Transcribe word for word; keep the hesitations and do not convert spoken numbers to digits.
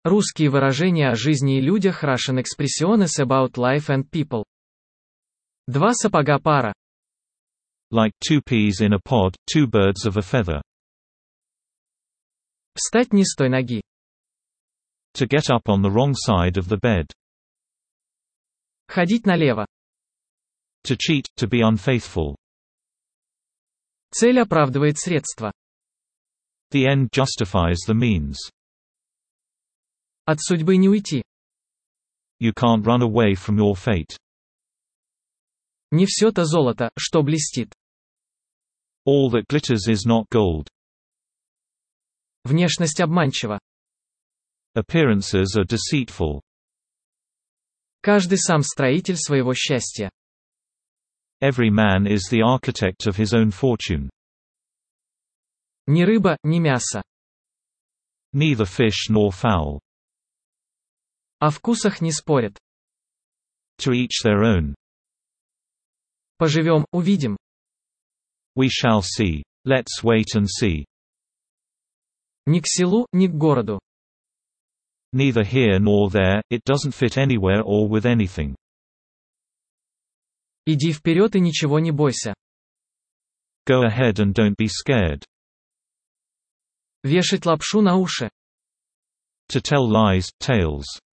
Русские выражения о жизни и людях. Russian expressions about life and people. Два сапога пара. Like two peas in a pod, two birds of a feather. Встать не с той ноги. To get up on the wrong side of the bed. Ходить налево. To cheat, to be unfaithful. Цель оправдывает средства. The end justifies the means. От судьбы не уйти. You can't run away from your fate. Не все то золото, что блестит. All that glitters is not gold. Внешность обманчива. Appearances are deceitful. Каждый сам строитель своего счастья. Every man is the architect of his own fortune. Ни рыба, ни мясо. Neither fish nor fowl. О вкусах не спорят. To each their own. Поживем, увидим. We shall see. Let's wait and see. Ни к селу, ни к городу. Neither here nor there, it doesn't fit anywhere or with anything. Иди вперед и ничего не бойся. Go ahead and don't be scared. Вешать лапшу на уши. To tell lies, tales.